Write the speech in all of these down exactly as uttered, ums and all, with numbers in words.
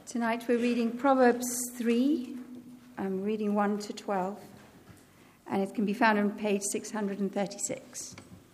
Tonight we're reading Proverbs three, I'm reading one to twelve, and it can be found on page six hundred thirty-six.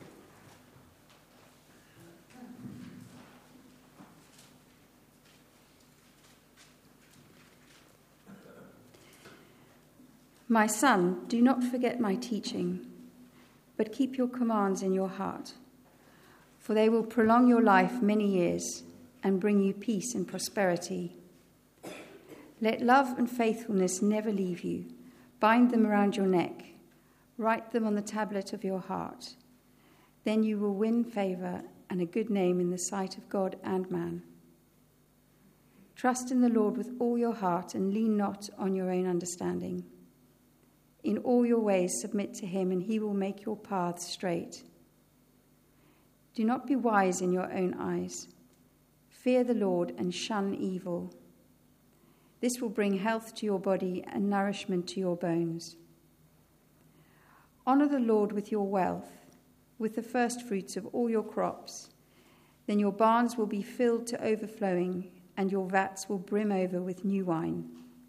My son, do not forget my teaching, but keep your commands in your heart, for they will prolong your life many years and bring you peace and prosperity. Let love and faithfulness never leave you. Bind them around your neck. Write them on the tablet of your heart. Then you will win favor and a good name in the sight of God and man. Trust in the Lord with all your heart and lean not on your own understanding. In all your ways submit to him, and he will make your paths straight. Do not be wise in your own eyes. Fear the Lord and shun evil. This will bring health to your body and nourishment to your bones. Honor the Lord with your wealth, with the first fruits of all your crops. Then your barns will be filled to overflowing, and your vats will brim over with new wine.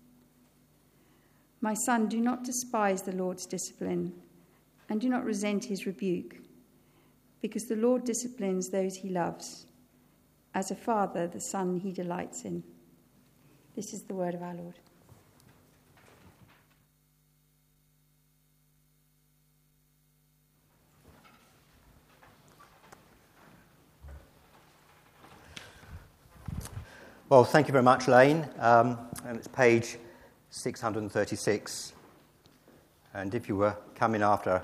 My son, do not despise the Lord's discipline, and do not resent his rebuke, because the Lord disciplines those he loves. As a father, the son he delights in. This is the word of our Lord. Well, thank you very much, Lane. Um, and it's page six hundred thirty-six. And if you were coming after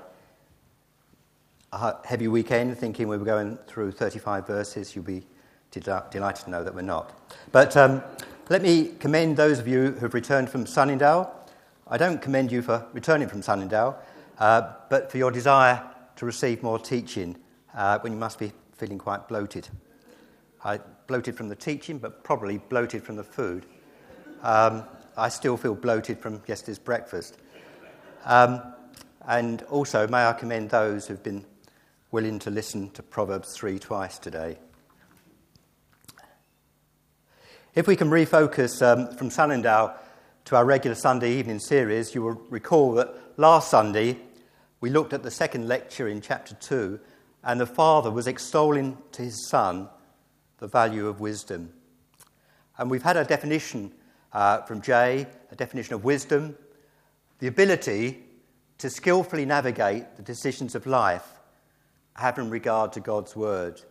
a heavy weekend thinking we were going through thirty-five verses, you'll be del- delighted to know that we're not. But um, let me commend those of you who have returned from Sunningdale. I don't commend you for returning from Sunningdale, uh, but for your desire to receive more teaching uh, when you must be feeling quite bloated. I bloated from the teaching, but probably bloated from the food. Um, I still feel bloated from yesterday's breakfast. Um, and also, may I commend those who've been willing to listen to Proverbs three twice today. If we can refocus um, from Sunningdale to our regular Sunday evening series, you will recall that last Sunday we looked at the second lecture in chapter two, and the father was extolling to his son the value of wisdom. And we've had a definition uh, from Jay, a definition of wisdom, the ability to skillfully navigate the decisions of life, having regard to God's word,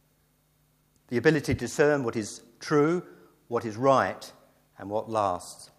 the ability to discern what is true, what is right, and what lasts.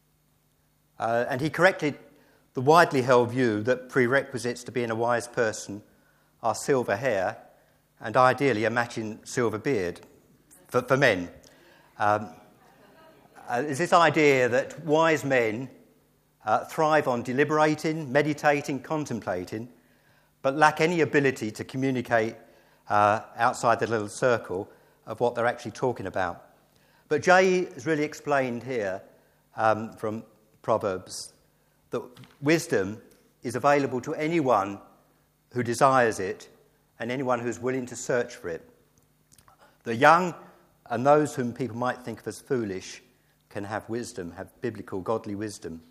Uh, and he corrected the widely held view that prerequisites to being a wise person are silver hair and ideally a matching silver beard for, for men. Um, uh, there's this idea that wise men uh, thrive on deliberating, meditating, contemplating, but lack any ability to communicate uh, outside the little circle of what they're actually talking about. But Jay has really explained here um, from Proverbs that wisdom is available to anyone who desires it and anyone who's willing to search for it. The young and those whom people might think of as foolish can have wisdom, have biblical, godly wisdom.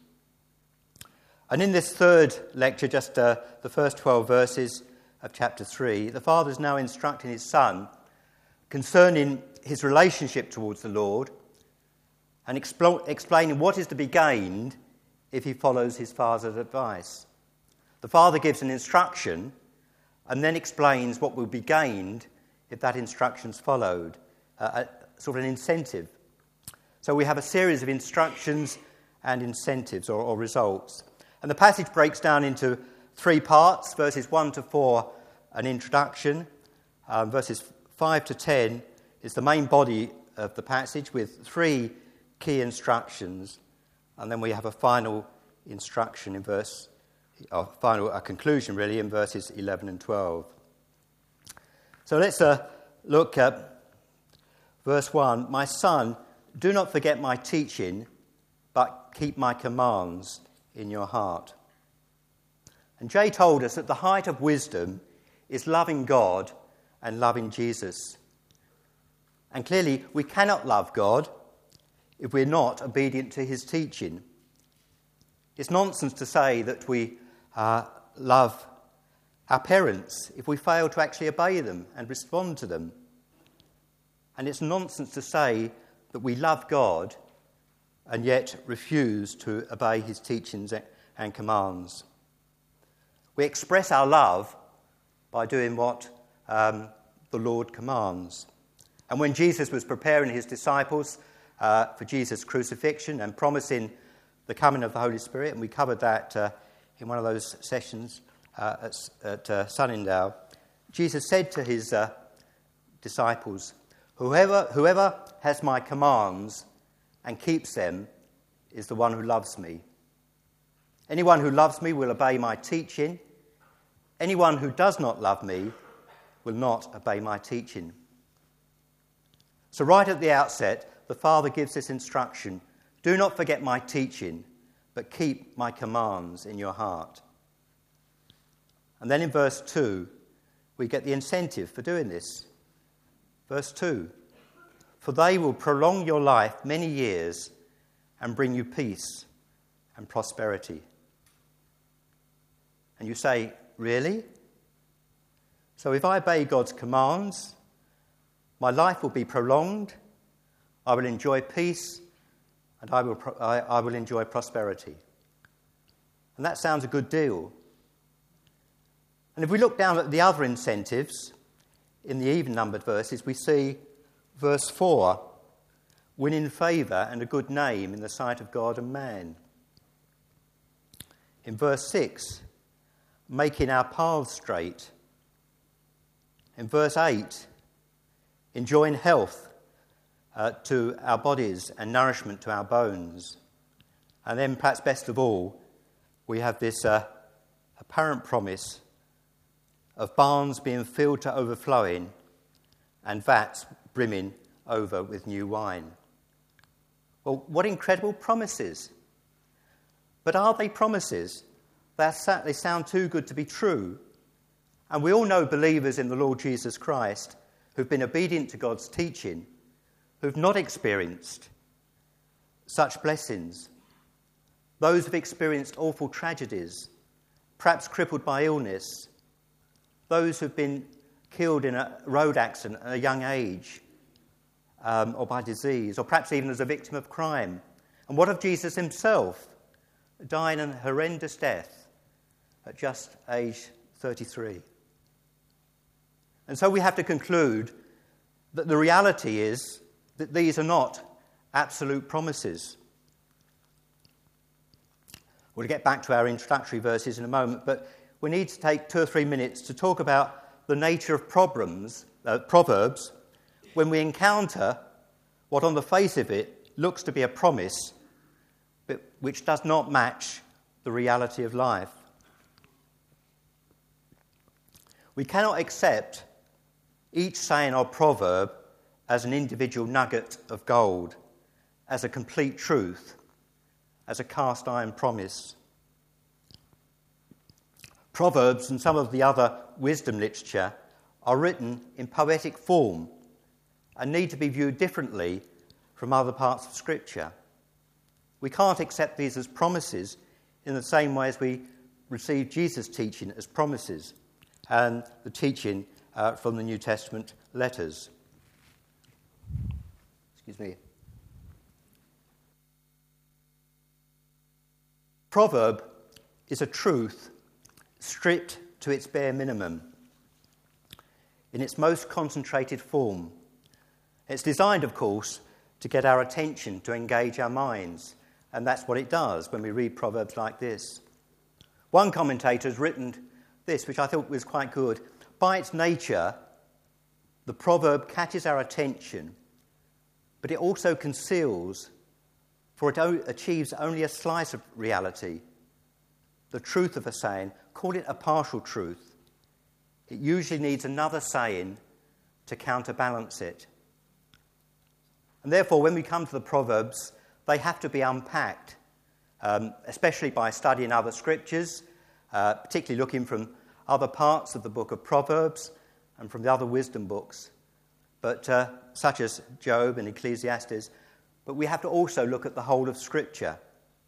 And in this third lecture, just uh, the first twelve verses of chapter three, the father is now instructing his son concerning his relationship towards the Lord and expl- explaining what is to be gained if he follows his father's advice. The father gives an instruction and then explains what will be gained if that instruction's followed, uh, a, sort of an incentive. So we have a series of instructions and incentives or, or results. And the passage breaks down into three parts, verses one to four, an introduction, um, verses five to ten is the main body of the passage with three key instructions, and then we have a final instruction in verse, or final a conclusion really in verses eleven and twelve. So let's uh, look at verse one. My son, do not forget my teaching, but keep my commands in your heart. And Jay told us that the height of wisdom is loving God and loving Jesus. And clearly, we cannot love God if we're not obedient to his teaching. It's nonsense to say that we uh, love our parents if we fail to actually obey them and respond to them. And it's nonsense to say that we love God and yet refuse to obey his teachings and commands. We express our love by doing what um, the Lord commands. And when Jesus was preparing his disciples uh, for Jesus' crucifixion and promising the coming of the Holy Spirit, and we covered that uh, in one of those sessions uh, at, at uh, Sunningdale, Jesus said to his uh, disciples, Whoever, whoever has my commands and keeps them is the one who loves me. Anyone who loves me will obey my teaching. Anyone who does not love me will not obey my teaching. So right at the outset, the Father gives this instruction: do not forget my teaching, but keep my commands in your heart. And then in verse two, we get the incentive for doing this. Verse two, for they will prolong your life many years and bring you peace and prosperity. And you say, really? So if I obey God's commands, my life will be prolonged, I will enjoy peace, and I will, pro- I, I will enjoy prosperity. And that sounds a good deal. And if we look down at the other incentives, in the even-numbered verses, we see verse four, winning favour and a good name in the sight of God and man. In verse six, making our paths straight. In verse eight, enjoying health uh, to our bodies and nourishment to our bones. And then, perhaps best of all, we have this uh, apparent promise of barns being filled to overflowing and vats brimming over with new wine. Well, what incredible promises. But are they promises? They sound too good to be true. And we all know believers in the Lord Jesus Christ who've been obedient to God's teaching, who've not experienced such blessings. Those who've experienced awful tragedies, perhaps crippled by illness. Those who've been killed in a road accident at a young age, um, or by disease, or perhaps even as a victim of crime. And what of Jesus himself, dying a horrendous death at just age thirty-three? And so we have to conclude that the reality is that these are not absolute promises. We'll get back to our introductory verses in a moment, but we need to take two or three minutes to talk about the nature of problems, uh, Proverbs when we encounter what on the face of it looks to be a promise, but which does not match the reality of life. We cannot accept each saying or proverb as an individual nugget of gold, as a complete truth, as a cast iron promise. Proverbs and some of the other wisdom literature are written in poetic form and need to be viewed differently from other parts of Scripture. We can't accept these as promises in the same way as we receive Jesus' teaching as promises and the teaching uh, from the New Testament letters. Excuse me. Proverb is a truth stripped to its bare minimum, in its most concentrated form. It's designed, of course, to get our attention, to engage our minds, and that's what it does when we read proverbs like this. One commentator has written this, which I thought was quite good. By its nature, the proverb catches our attention, but it also conceals, for it o- achieves only a slice of reality, the truth of a saying. Call it a partial truth. It usually needs another saying to counterbalance it. And therefore, when we come to the Proverbs, they have to be unpacked, um, especially by studying other scriptures, uh, particularly looking from other parts of the book of Proverbs and from the other wisdom books, but uh, such as Job and Ecclesiastes, but we have to also look at the whole of Scripture.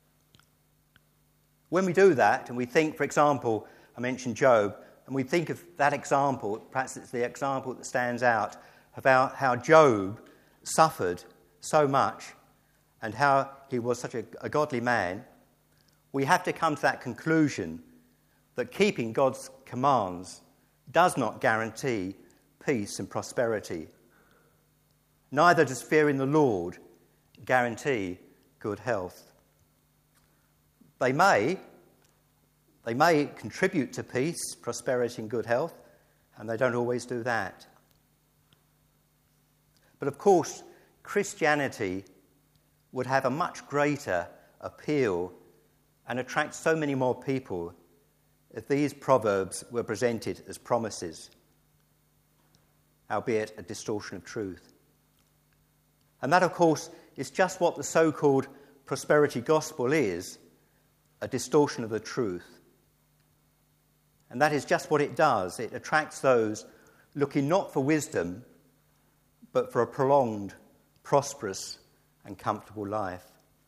When we do that, and we think, for example, I mentioned Job, and we think of that example, perhaps it's the example that stands out, about how Job suffered so much and how he was such a, a godly man, we have to come to that conclusion that keeping God's commands does not guarantee peace and prosperity. Neither does fearing the Lord guarantee good health. They may, they may contribute to peace, prosperity and good health, and they don't always do that. But of course, Christianity would have a much greater appeal and attract so many more people if these proverbs were presented as promises, albeit a distortion of truth. And that, of course, is just what the so-called prosperity gospel is, a distortion of the truth. And that is just what it does. It attracts those looking not for wisdom, but for a prolonged, prosperous and comfortable life.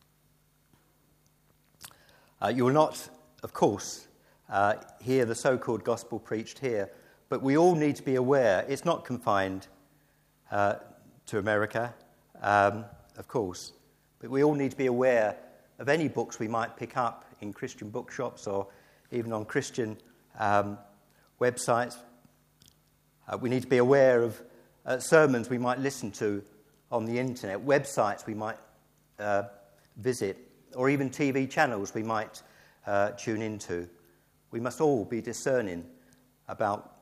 Uh, you will not, of course, uh, hear the so-called gospel preached here, but we all need to be aware it's not confined uh, to America, um, of course, but we all need to be aware of any books we might pick up in Christian bookshops or even on Christian um, websites. Uh, we need to be aware of uh, sermons we might listen to on the internet, websites we might uh, visit, or even T V channels we might uh, tune into. We must all be discerning about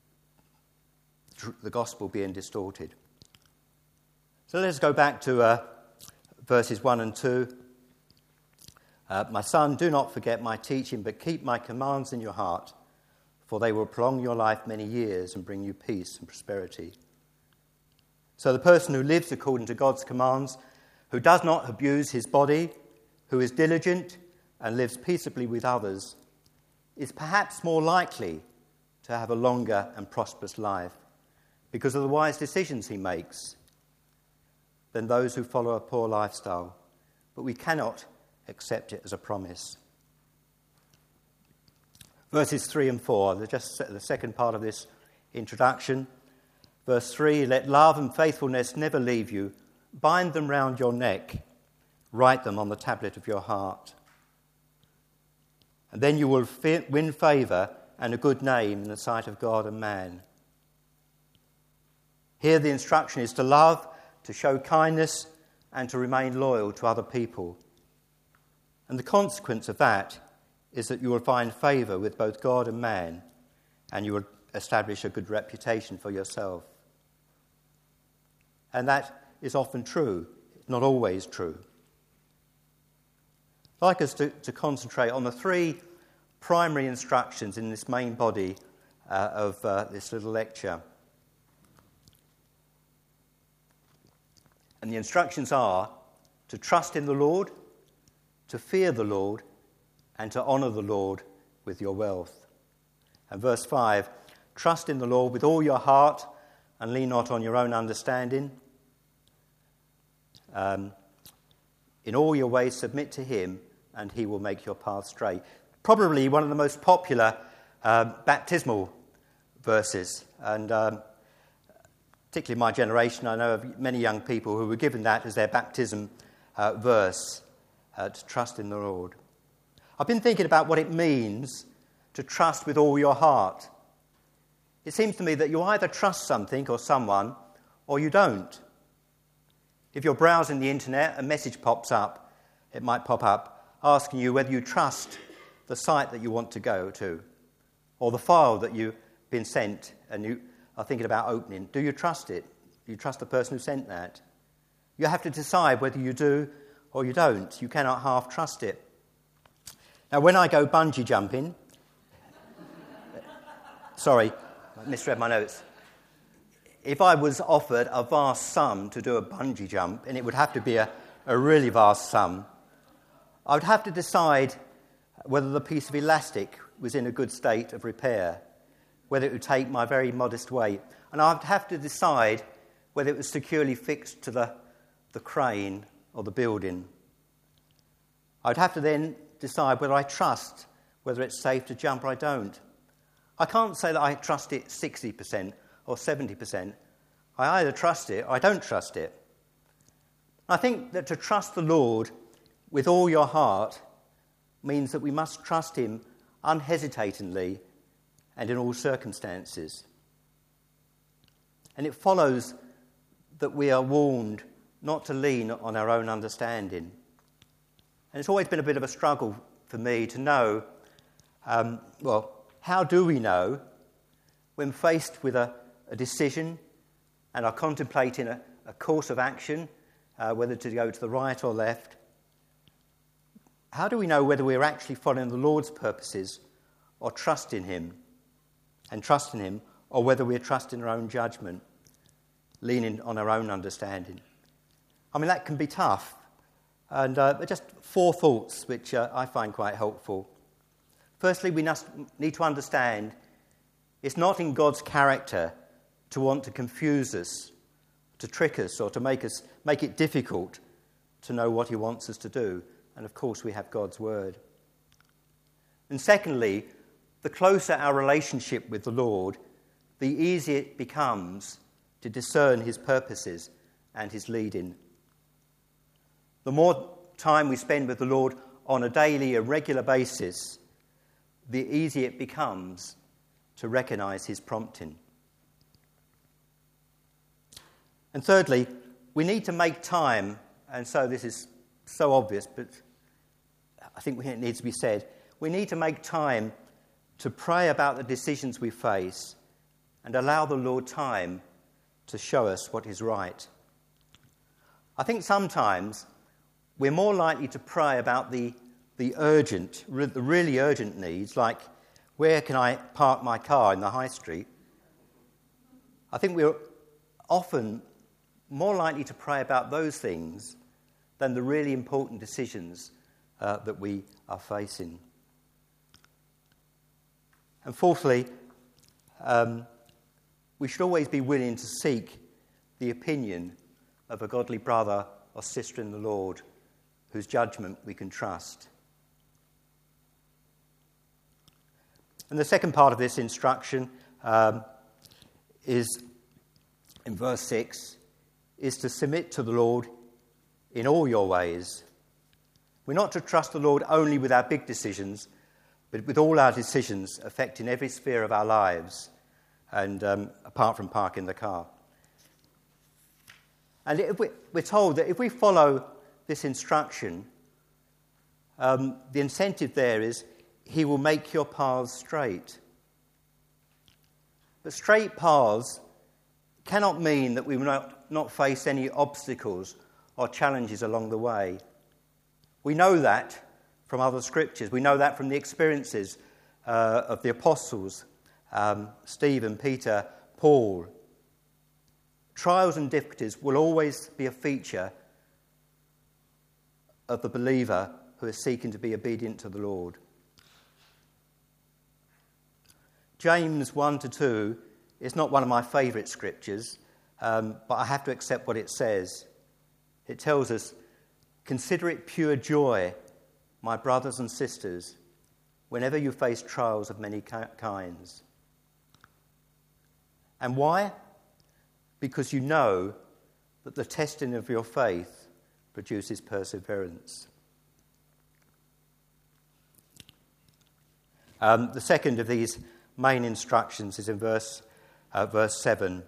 the gospel being distorted. So let's go back to uh, verses one and two. Uh, my son, do not forget my teaching, but keep my commands in your heart, for they will prolong your life many years and bring you peace and prosperity. So the person who lives according to God's commands, who does not abuse his body, who is diligent and lives peaceably with others, is perhaps more likely to have a longer and prosperous life because of the wise decisions he makes than those who follow a poor lifestyle. But we cannot accept it as a promise. Verses three and four, they're just the second part of this introduction. Verse three, let love and faithfulness never leave you. Bind them round your neck. Write them on the tablet of your heart. And then you will fi- win favour and a good name in the sight of God and man. Here the instruction is to love, to show kindness, and to remain loyal to other people. And the consequence of that is that you will find favour with both God and man, and you will establish a good reputation for yourself. And that is often true, not always true. I'd like us to, to concentrate on the three primary instructions in this main body uh, of uh, this little lecture. And the instructions are to trust in the Lord, to fear the Lord, and to honour the Lord with your wealth. And verse five, trust in the Lord with all your heart and lean not on your own understanding. Um, in all your ways submit to him, and he will make your path straight. Probably one of the most popular uh, baptismal verses. And um, particularly my generation, I know of many young people who were given that as their baptism uh, verse, uh, to trust in the Lord. I've been thinking about what it means to trust with all your heart. It seems to me that you either trust something or someone, or you don't. If you're browsing the internet, a message pops up, it might pop up, asking you whether you trust the site that you want to go to, or the file that you've been sent and you are thinking about opening. Do you trust it? Do you trust the person who sent that? You have to decide whether you do or you don't. You cannot half trust it. Now, when I go bungee jumping, sorry, I misread my notes. If I was offered a vast sum to do a bungee jump, and it would have to be a, a really vast sum, I would have to decide whether the piece of elastic was in a good state of repair, whether it would take my very modest weight, and I would have to decide whether it was securely fixed to the, the crane or the building. I'd have to then decide whether I trust whether it's safe to jump or I don't. I can't say that I trust it sixty percent or seventy percent. I either trust it or I don't trust it. I think that to trust the Lord with all your heart means that we must trust him unhesitatingly and in all circumstances. And it follows that we are warned not to lean on our own understanding. And it's always been a bit of a struggle for me to know, um, well, how do we know when faced with a, a decision and are contemplating a, a course of action, uh, whether to go to the right or left, how do we know whether we're actually following the Lord's purposes or trusting him and trusting him, or whether we're trusting our own judgment, leaning on our own understanding? I mean, that can be tough. And uh, just four thoughts which uh, I find quite helpful. Firstly, we must need to understand it's not in God's character to want to confuse us, to trick us, or to make us make it difficult to know what he wants us to do. And of course, we have God's word. And secondly, the closer our relationship with the Lord, the easier it becomes to discern his purposes and his leading. The more time we spend with the Lord on a daily, a regular basis, the easier it becomes to recognise his prompting. And thirdly, we need to make time, and so this is so obvious, but I think it needs to be said, we need to make time to pray about the decisions we face and allow the Lord time to show us what is right. I think sometimes we're more likely to pray about the, the urgent, the really urgent needs, like where can I park my car in the high street? I think we're often more likely to pray about those things than the really important decisions uh, that we are facing. And fourthly, um, we should always be willing to seek the opinion of a godly brother or sister in the Lord whose judgment we can trust. And the second part of this instruction um, is, in verse six, is to submit to the Lord in all your ways. We're not to trust the Lord only with our big decisions, but with all our decisions affecting every sphere of our lives, and um, apart from parking the car. And if we, we're told that if we follow this instruction, um, the incentive there is he will make your paths straight. But straight paths cannot mean that we will not, not face any obstacles or challenges along the way. We know that from other scriptures. We know that from the experiences uh, of the apostles, um, Stephen, Peter, Paul. Trials and difficulties will always be a feature of the believer who is seeking to be obedient to the Lord. James one to two is not one of my favourite scriptures, um, but I have to accept what it says. It tells us, "Consider it pure joy, my brothers and sisters, whenever you face trials of many kinds." And why? Because you know that the testing of your faith produces perseverance. Um, the second of these main instructions is in verse, uh, verse seven.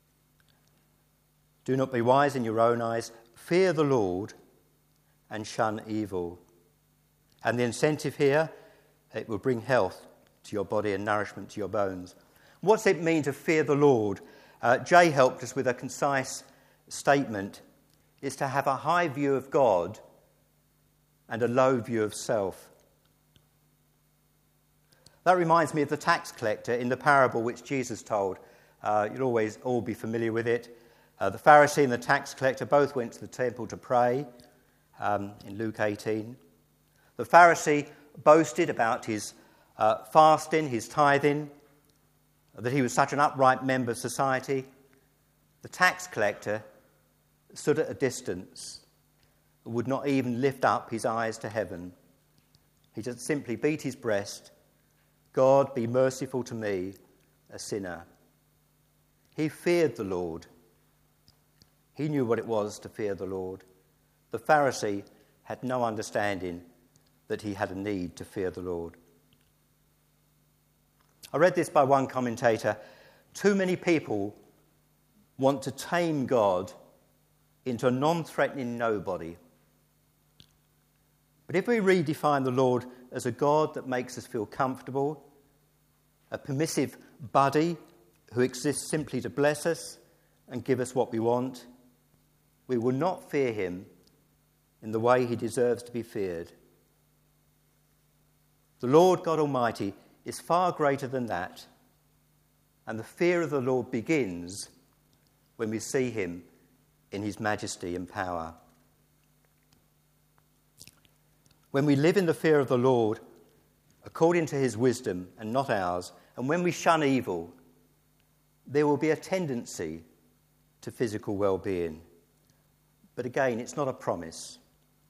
"Do not be wise in your own eyes. Fear the Lord and shun evil." And the incentive here, it will bring health to your body and nourishment to your bones. What's it mean to fear the Lord? Uh, Jay helped us with a concise statement. It's to have a high view of God and a low view of self. That reminds me of the tax collector in the parable which Jesus told. Uh, you'll always all be familiar with it. Uh, the Pharisee and the tax collector both went to the temple to pray um, in Luke eighteen. The Pharisee boasted about his uh, fasting, his tithing, that he was such an upright member of society. The tax collector stood at a distance would not even lift up his eyes to heaven. He just simply beat his breast. God, be merciful to me, a sinner. He feared the Lord. He knew what it was to fear the Lord. The Pharisee had no understanding that he had a need to fear the Lord. I read this by one commentator. Too many people want to tame God into a non-threatening nobody. But if we redefine the Lord as a God that makes us feel comfortable, a permissive buddy who exists simply to bless us and give us what we want, we will not fear him in the way he deserves to be feared. The Lord God Almighty is far greater than that, and the fear of the Lord begins when we see him in his majesty and power. When we live in the fear of the Lord, according to his wisdom and not ours, and when we shun evil, there will be a tendency to physical well-being. But again, it's not a promise.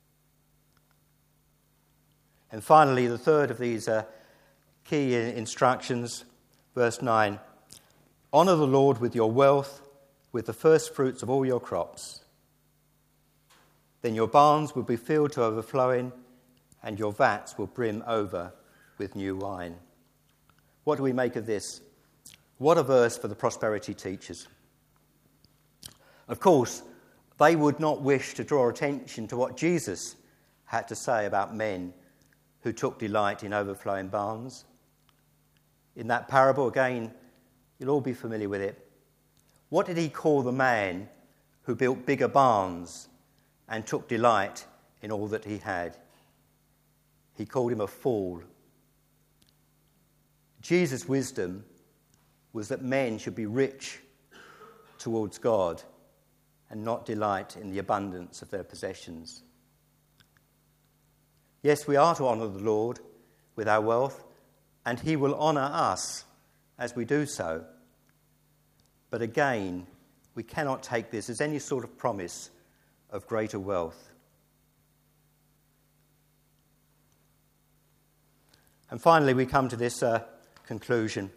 And finally, the third of these uh, key instructions, verse nine, honour the Lord with your wealth, with the first fruits of all your crops. Then your barns will be filled to overflowing, and your vats will brim over with new wine. What do we make of this? What a verse for the prosperity teachers. Of course, they would not wish to draw attention to what Jesus had to say about men who took delight in overflowing barns. In that parable, again, you'll all be familiar with it. What did he call the man who built bigger barns and took delight in all that he had? He called him a fool. Jesus' wisdom was that men should be rich towards God and not delight in the abundance of their possessions. Yes, we are to honour the Lord with our wealth, and he will honour us as we do so. But again, we cannot take this as any sort of promise of greater wealth. And finally, we come to this uh, conclusion.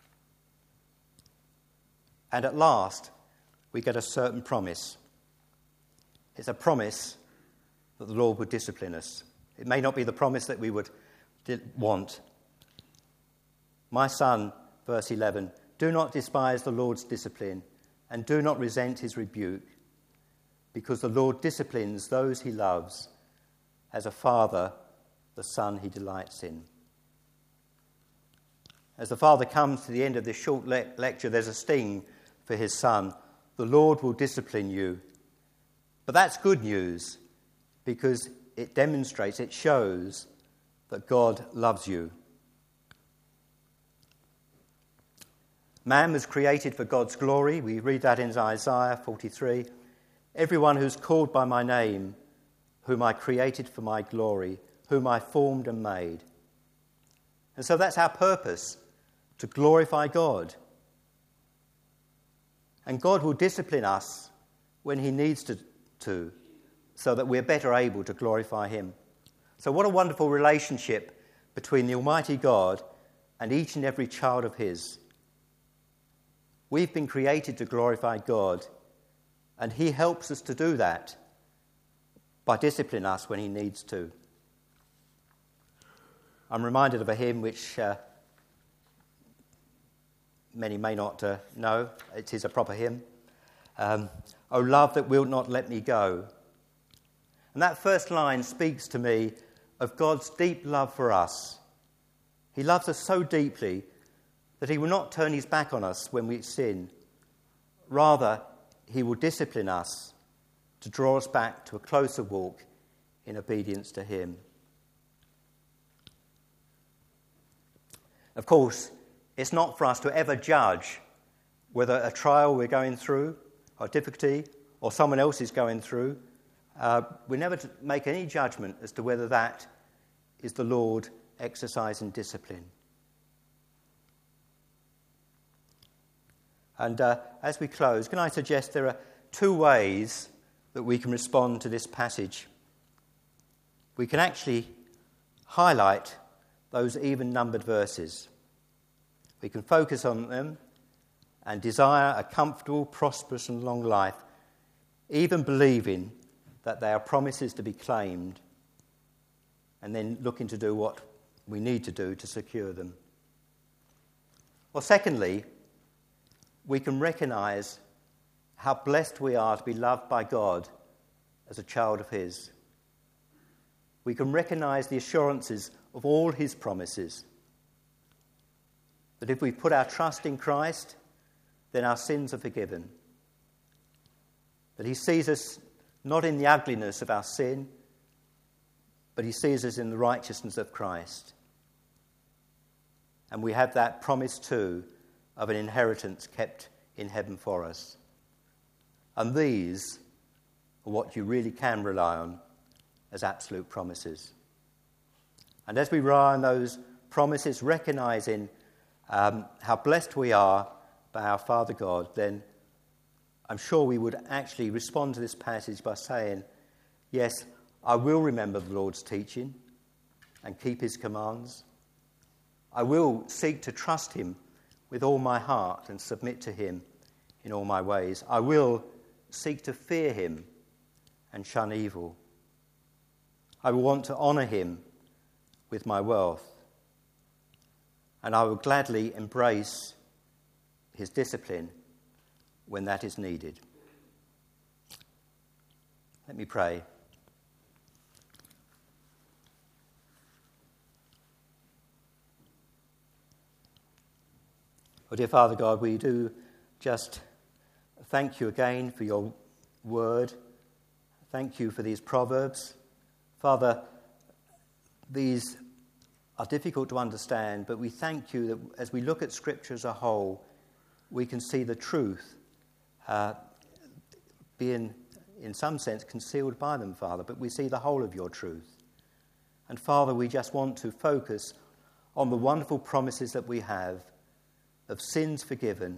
And at last, we get a certain promise. It's a promise that the Lord would discipline us. It may not be the promise that we would want. My son, verse eleven, do not despise the Lord's discipline, and do not resent his rebuke, because the Lord disciplines those he loves, as a father the son he delights in. As the father comes to the end of this short le- lecture, there's a sting for his son. The Lord will discipline you. But that's good news, because it demonstrates, it shows that God loves you. Man was created for God's glory. We read that in Isaiah forty-three. Everyone who's called by my name, whom I created for my glory, whom I formed and made. And so that's our purpose, to glorify God. And God will discipline us when he needs to, to, so that we're better able to glorify him. So what a wonderful relationship between the Almighty God and each and every child of his. We've been created to glorify God, and he helps us to do that by disciplining us when he needs to. I'm reminded of a hymn which uh, many may not uh, know. It is a proper hymn. Um, O love that wilt not let me go. And that first line speaks to me of God's deep love for us. He loves us so deeply that he will not turn his back on us when we sin. Rather, he will discipline us to draw us back to a closer walk in obedience to him. Of course, it's not for us to ever judge whether a trial we're going through, or difficulty, or someone else is going through. Uh, we never to make any judgment as to whether that is the Lord exercising discipline. And uh, as we close, can I suggest there are two ways that we can respond to this passage? we can actually highlight those even-numbered verses. We can focus on them and desire a comfortable, prosperous and long life, even believing that they are promises to be claimed, and then looking to do what we need to do to secure them. Or secondly, we can recognise how blessed we are to be loved by God as a child of his. We can recognise the assurances of all his promises, that if we put our trust in Christ, then our sins are forgiven, that he sees us not in the ugliness of our sin, but he sees us in the righteousness of Christ. And we have that promise too of an inheritance kept in heaven for us. And these are what you really can rely on as absolute promises. And as we rely on those promises, recognising um, how blessed we are by our Father God, then I'm sure we would actually respond to this passage by saying, yes, I will remember the Lord's teaching and keep his commands. I will seek to trust him with all my heart and submit to him in all my ways. I will seek to fear him and shun evil. I will want to honour him with my wealth, and I will gladly embrace his discipline when that is needed. Let me pray. Oh, dear Father God, we do just thank you again for your word. Thank you for these proverbs. Father, these are difficult to understand, but we thank you that as we look at Scripture as a whole, we can see the truth uh, being, in some sense, concealed by them, Father, but we see the whole of your truth. And Father, we just want to focus on the wonderful promises that we have of sins forgiven,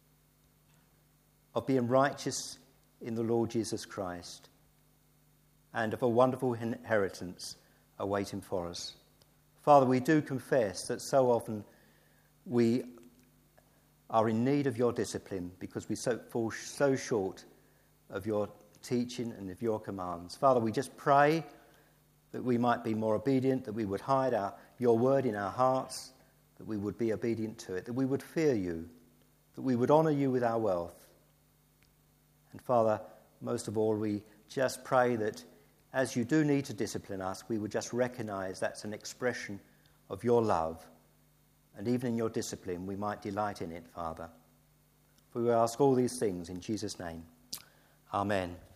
of being righteous in the Lord Jesus Christ, and of a wonderful inheritance awaiting for us. Father, we do confess that so often we are in need of your discipline because we so, fall so short of your teaching and of your commands. Father, we just pray that we might be more obedient, that we would hide our, your word in our hearts, that we would be obedient to it, that we would fear you, that we would honour you with our wealth. And Father, most of all, we just pray that as you do need to discipline us, we would just recognise that's an expression of your love. And even in your discipline, we might delight in it, Father. For we ask all these things in Jesus' name. Amen.